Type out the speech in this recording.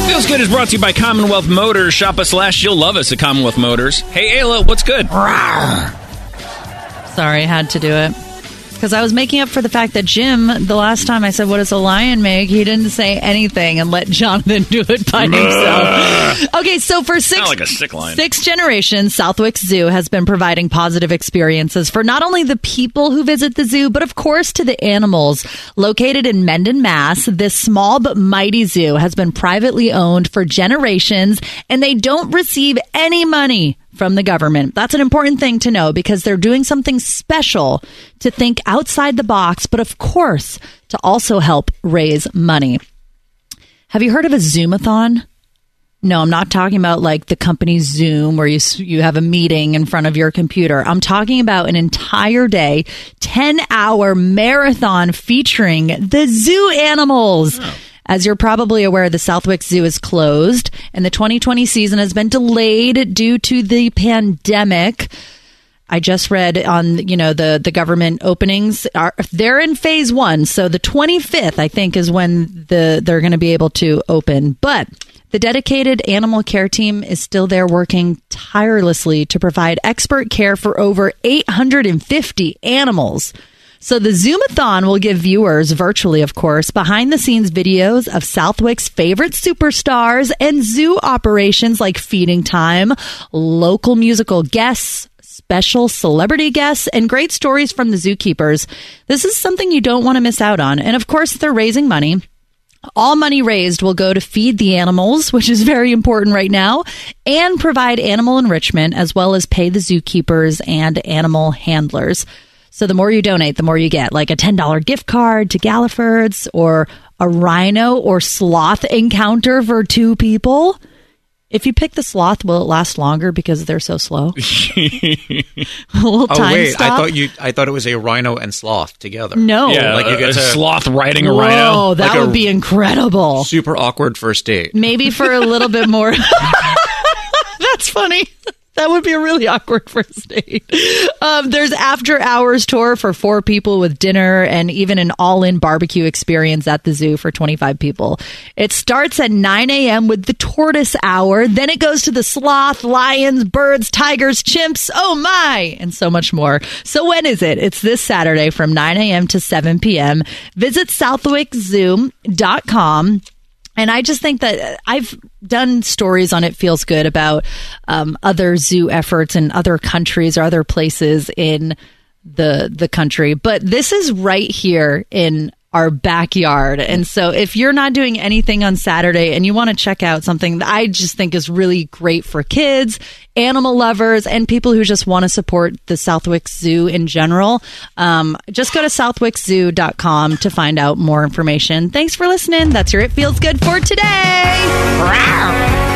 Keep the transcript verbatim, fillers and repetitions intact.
Feels Good is brought to you by Commonwealth Motors. Shop us last, you'll love us at Commonwealth Motors. Hey, Ayla, what's good? Sorry, I had to do it. Because I was making up for the fact that Jim, the last time I said, what does a lion make? He didn't say anything and let Jonathan do it by himself. Okay, so for six, Sound like a sick lion. six generations, Southwick Zoo has been providing positive experiences for not only the people who visit the zoo, but of course to the animals. Located in Mendon, Mass, this small but mighty zoo has been privately owned for generations, and they don't receive any money from the government. That's an important thing to know because they're doing something special to think outside the box, but of course, to also help raise money. Have you heard of a Zoomathon? No, I'm not talking about like the company Zoom where you you have a meeting in front of your computer. I'm talking about an entire day, ten-hour marathon featuring the zoo animals. Oh. As you're probably aware, the Southwick Zoo is closed, and the twenty twenty season has been delayed due to the pandemic. I just read on, you know, the, the government openings are they're in phase one. So the twenty-fifth, I think, is when the they're going to be able to open. But the dedicated animal care team is still there working tirelessly to provide expert care for over eight hundred fifty animals. So the Zoomathon will give viewers, virtually of course, behind-the-scenes videos of Southwick's favorite superstars and zoo operations like feeding time, local musical guests, special celebrity guests, and great stories from the zookeepers. This is something you don't want to miss out on. And of course, they're raising money. All money raised will go to feed the animals, which is very important right now, and provide animal enrichment, as well as pay the zookeepers and animal handlers. So the more you donate, the more you get, like a ten dollars gift card to Galliford's or a rhino or sloth encounter for two people. If you pick the sloth, will it last longer because they're so slow? oh wait, stop. I thought you. I thought it was a rhino and sloth together. No, yeah, like you get a to, sloth riding a whoa, rhino. Oh, that like would be incredible. Super awkward first date. Maybe for a little bit more. That's funny. That would be a really awkward first date. Um, there's after hours tour for four people with dinner and even an all-in barbecue experience at the zoo for twenty-five people. It starts at nine a.m. with the tortoise hour. Then it goes to the sloth, lions, birds, tigers, chimps. Oh my! And so much more. So when is it? It's this Saturday from nine a.m. to seven p.m. Visit southwick zoo dot com. And I just think that I've done stories on It Feels Good about um, other zoo efforts in other countries or other places in the the country. But this is right here in our backyard. And so if you're not doing anything on Saturday and you want to check out something that I just think is really great for kids, animal lovers, and people who just want to support the Southwick Zoo in general, um, just go to southwick zoo dot com to find out more information. Thanks for listening. That's your It Feels Good for today.